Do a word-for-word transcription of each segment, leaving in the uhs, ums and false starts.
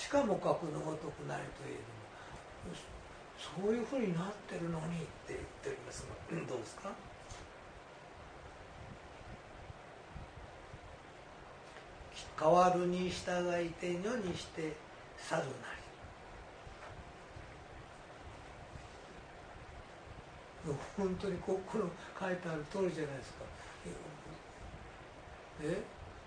しかも格のごとくなりといえども、そういうふうになってるのにって言っておりますが、どうですか。変わるに従いて女にして去るなり。本当にここの書いてある通りじゃないですか。え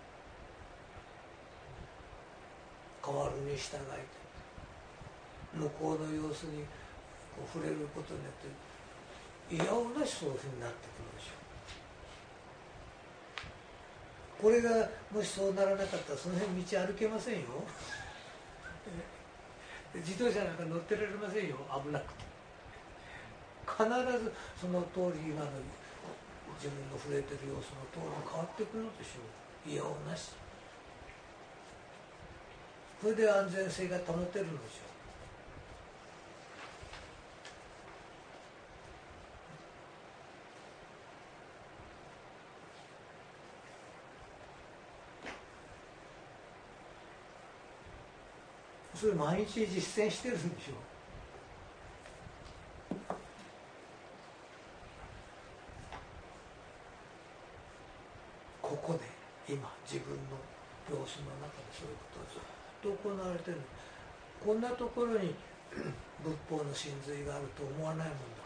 変わるに従いて向こうの様子にこう触れることによっていやおなしそういうふうになってくるでしょう。これがもしそうならなかったらその辺道歩けませんよ。自動車なんか乗ってられませんよ、危なくて。必ずその通り今の自分の触れてる様子の通り変わってくるでしょう。いやおなし。それで安全性が保てるのでしょう。それ毎日実践してるんでしょう。ここで今自分の様子の中でそういうことがずっと行われてる。こんなところに仏法の真髄があると思わないもんだ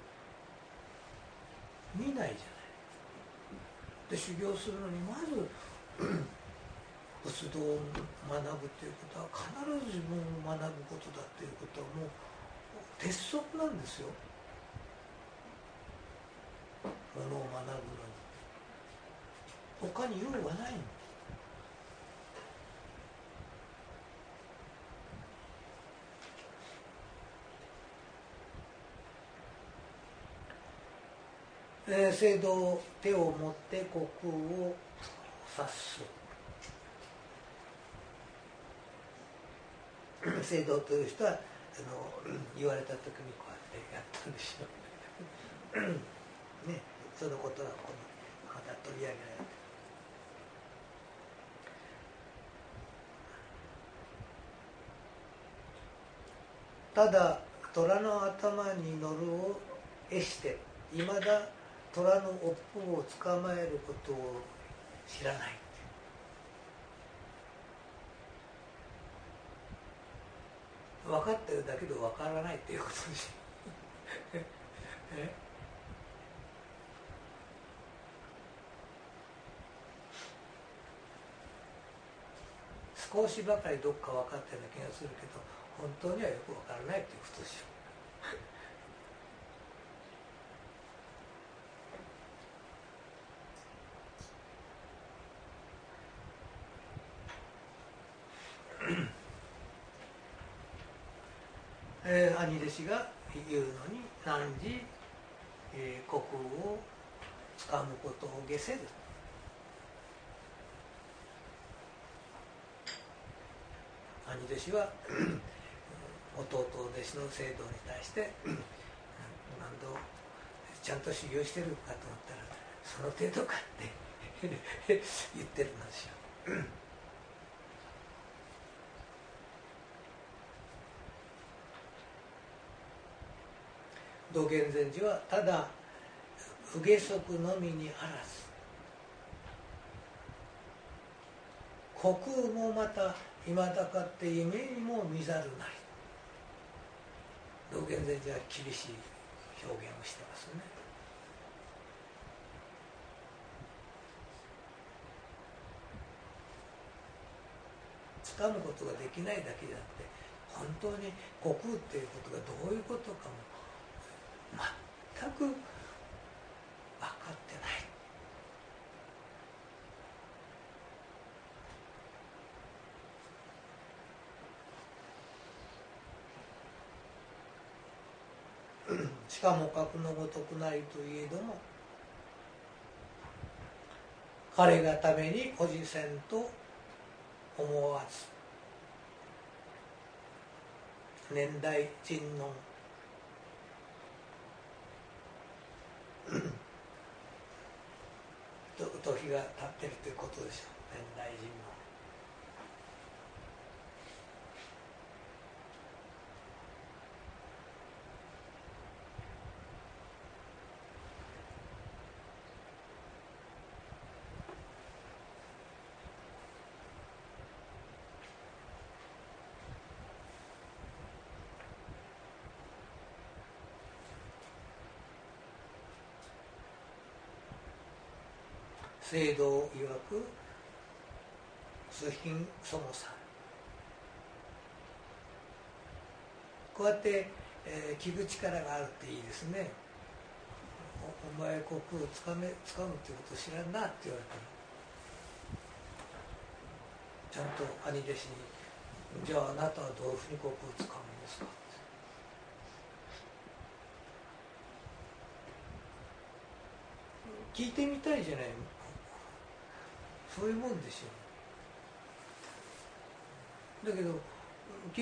から見ないじゃない。で修行するのにまず仏道を学ぶということは必ず自分を学ぶことだということはもう鉄則なんですよ。ものを学ぶのに他に用はないの。えー、聖堂、手を持って虚空を察す。聖堂という人はあの言われた時にこうやってやったんでしょうね。そのことはここにまだ取り上げられてただ虎の頭に乗るを得していまだ虎の尾っぽを捕まえることを知らない。分かってるだけど分からないっていうことでしょえ少しばかりどっか分かったような気がするけど本当にはよく分からないっていうことでしょえー、兄弟子が言うのに何時、えー、虚空をつかむことを下せる。兄弟子は弟弟子の聖堂に対して何度ちゃんと修行してるかと思ったらその程度かって言ってるんですよ道元禅師はただ不下足のみにあらず虚空もまたいまだかって夢にも見ざるなり。道元禅師は厳しい表現をしてますね。掴むことができないだけであって本当に虚空っていうことがどういうことかも全く分かってない。しかも格のごとくなりといえども彼がためにおじせんと思わず年代人の時が経ってるということでしょう。年代人の聖堂曰く崇賓そもさん、こうやって、えー、聞く力があるっていいですね。 お, お前国をつかめつかむっていうことを知らんなって言われたら、ちゃんと兄弟子にじゃああなたはどういうふうに国をつかむんですかって聞いてみたいじゃない。そういうもんでしょう。だけど